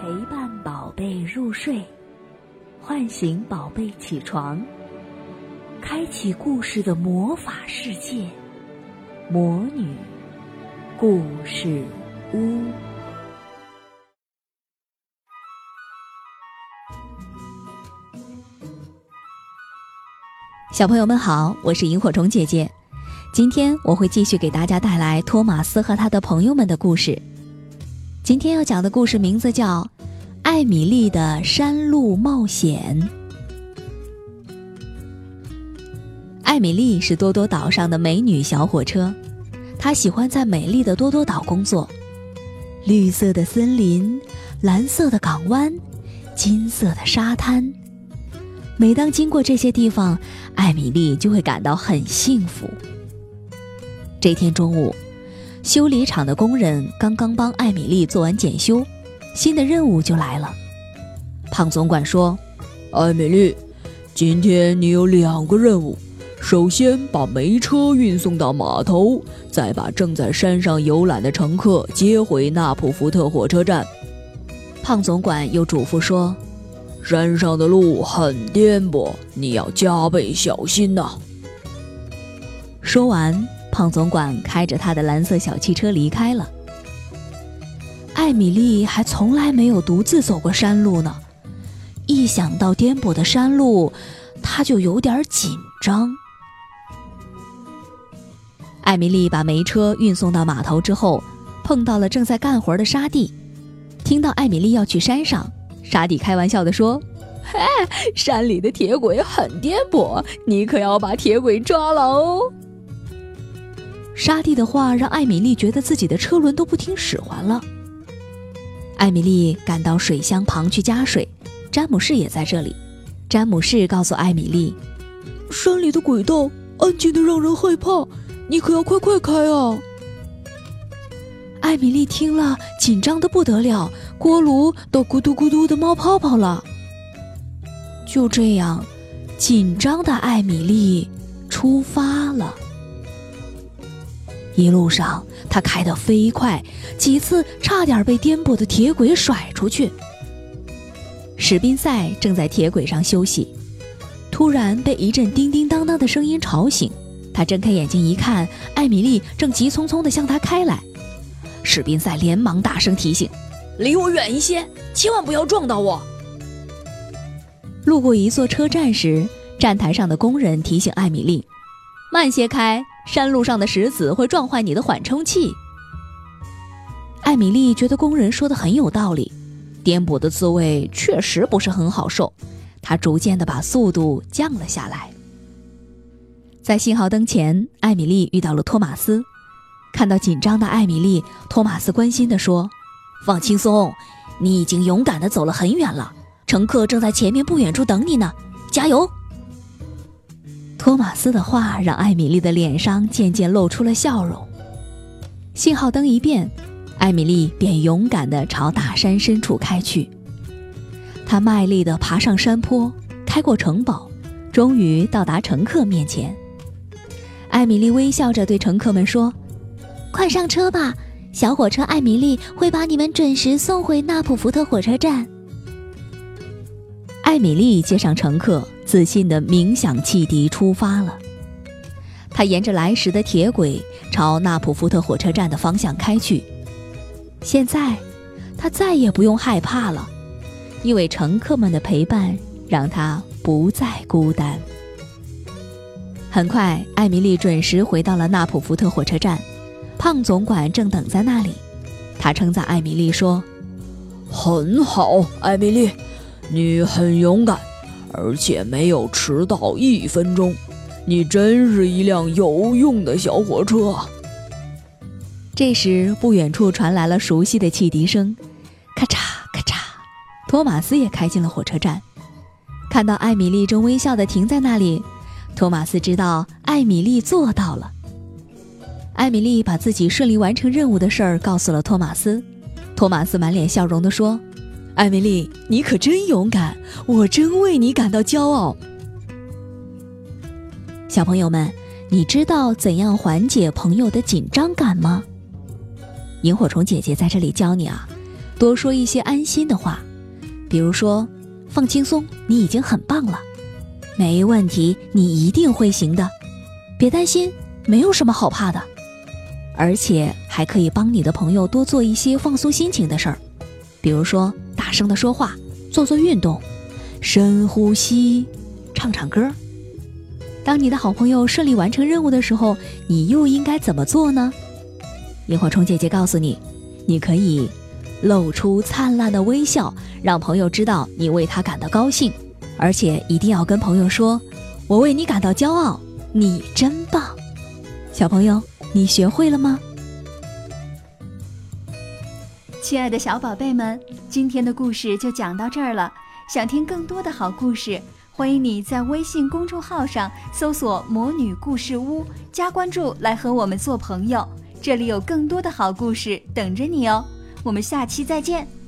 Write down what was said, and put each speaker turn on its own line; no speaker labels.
陪伴宝贝入睡，唤醒宝贝起床，开启故事的魔法世界——魔女故事屋。小朋友们好，我是萤火虫姐姐。今天我会继续给大家带来托马斯和他的朋友们的故事。今天要讲的故事名字叫《艾米丽的山路冒险》。艾米丽是多多岛上的美女小火车，她喜欢在美丽的多多岛工作。绿色的森林，蓝色的港湾，金色的沙滩。每当经过这些地方，艾米丽就会感到很幸福。这天中午，修理厂的工人刚刚帮艾米丽做完检修，新的任务就来了。胖总管说：
艾米丽，今天你有2个任务，首先把煤车运送到码头，再把正在山上游览的乘客接回纳普福特火车站。
胖总管又嘱咐说：
山上的路很颠簸，你要加倍小心呐。
说完，胖总管开着他的蓝色小汽车离开了。艾米丽还从来没有独自走过山路呢，一想到颠簸的山路，她就有点紧张。艾米丽把煤车运送到码头之后，碰到了正在干活的沙地。听到艾米丽要去山上，沙地开玩笑地说：嘿，山里的铁轨很颠簸，你可要把铁轨抓牢哦。沙地的话让艾米丽觉得自己的车轮都不听使唤了。艾米丽赶到水箱旁去加水，詹姆士也在这里。詹姆士告诉艾米丽：
山里的轨道安静得让人害怕，你可要快快开啊。
艾米丽听了紧张得不得了，锅炉都咕嘟咕嘟的冒泡泡了。就这样，紧张的艾米丽出发了。一路上她开得飞快，几次差点被颠簸的铁轨甩出去。史宾塞正在铁轨上休息，突然被一阵叮叮当当的声音吵醒。他睁开眼睛一看，艾米丽正急匆匆地向他开来。史宾塞连忙大声提醒：
离我远一些，千万不要撞到我。
路过一座车站时，站台上的工人提醒艾米丽：慢些开，山路上的石子会撞坏你的缓冲器。艾米丽觉得工人说的很有道理，颠簸的滋味确实不是很好受，她逐渐地把速度降了下来。在信号灯前，艾米丽遇到了托马斯。看到紧张的艾米丽，托马斯关心地说：放轻松，你已经勇敢地走了很远了，乘客正在前面不远处等你呢，加油。托马斯的话让艾米丽的脸上渐渐露出了笑容。信号灯一变，艾米丽便勇敢地朝大山深处开去。她卖力地爬上山坡，开过城堡，终于到达乘客面前。艾米丽微笑着对乘客们说：快上车吧，小火车艾米丽会把你们准时送回纳普福特火车站。艾米丽接上乘客，自信地鸣响汽笛出发了。她沿着来时的铁轨朝纳普福特火车站的方向开去。现在她再也不用害怕了，因为乘客们的陪伴让她不再孤单。很快，艾米丽准时回到了纳普福特火车站，胖总管正等在那里。他称赞艾米丽说：
很好，艾米丽，你很勇敢，而且没有迟到1分钟，你真是一辆有用的小火车。
这时，不远处传来了熟悉的汽笛声，咔嚓咔嚓。托马斯也开进了火车站，看到艾米丽正微笑地停在那里，托马斯知道艾米丽做到了。艾米丽把自己顺利完成任务的事儿告诉了托马斯。托马斯满脸笑容地说：艾米丽，你可真勇敢，我真为你感到骄傲。小朋友们，你知道怎样缓解朋友的紧张感吗？萤火虫姐姐在这里教你啊， 多说一些安心的话，比如说放轻松，你已经很棒了，没问题，你一定会行的，别担心，没有什么好怕的。而且还可以帮你的朋友多做一些放松心情的事儿，比如说大声地说话，做做运动，深呼吸，唱唱歌。当你的好朋友顺利完成任务的时候，你又应该怎么做呢？萤火虫姐姐告诉你，你可以露出灿烂的微笑，让朋友知道你为他感到高兴，而且一定要跟朋友说，我为你感到骄傲，你真棒。小朋友，你学会了吗？
亲爱的小宝贝们，今天的故事就讲到这儿了。想听更多的好故事，欢迎你在微信公众号上搜索魔女故事屋，加关注来和我们做朋友，这里有更多的好故事等着你哦。我们下期再见。